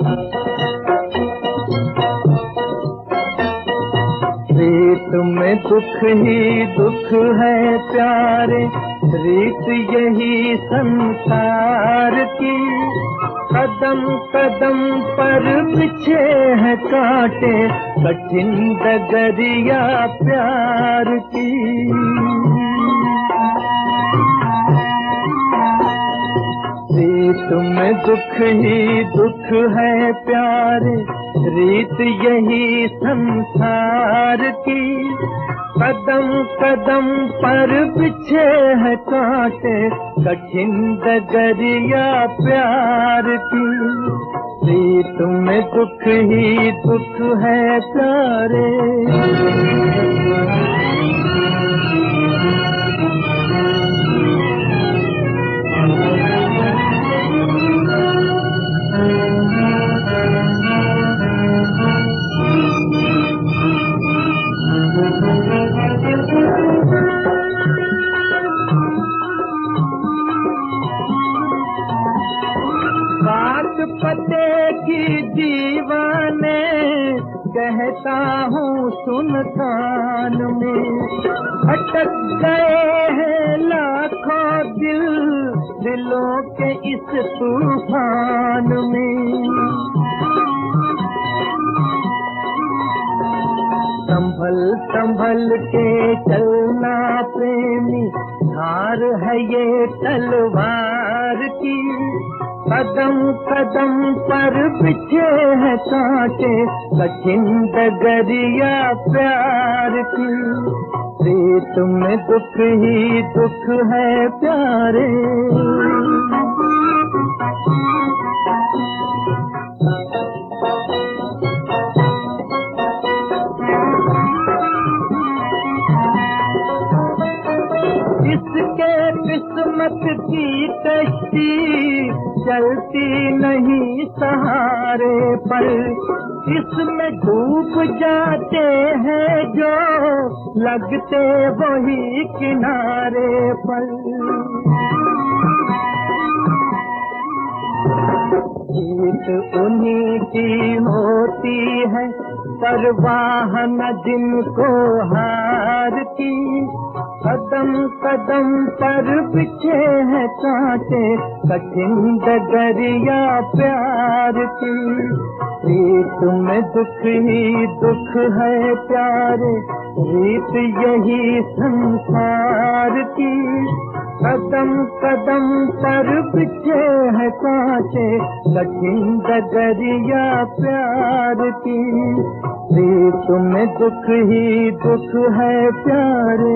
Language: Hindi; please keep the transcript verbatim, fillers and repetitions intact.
रीत में दुख ही दुख है प्यारे, रीत यही संसार की। कदम कदम पर बिछे हैं कांटे, कठिन डगरिया प्यार की। रीत में दुख ही दुख है प्यारे, रीत यही संसार की। कदम कदम पर बिछे हैं कांटे, कठिन डगरिया प्यार की। रीत में दुख ही दुख है प्यारे। बात पते की दीवाने, कहता हूँ सुन कान में। अटक गए हैं लाखों दिल, दिलों के इस तूफान में। संभल संभल के चलना प्रेमी, धार है ये तलवार की। कदम कदम पर बिछे हैं कांटे, कठिन डगरिया प्यार की। रीत में दुख ही दुख है प्यारे। इसके किस्मत की कश्ती चलती नहीं सहारे पर, इसमें डूब जाते हैं जो लगते वही किनारे पर। जीत उन्हीं की होती है, परवाह न जिनको हार की। कदम कदम पर बिछे हैं कांटे, कठिन डगरिया प्यार की। रीत में दुख ही दुख है प्यारे, रीत यही संसार की। कदम कदम पर बिछे हैं कांटे, कठिन डगरिया प्यार की। रीत में दुख ही दुख है प्यारे।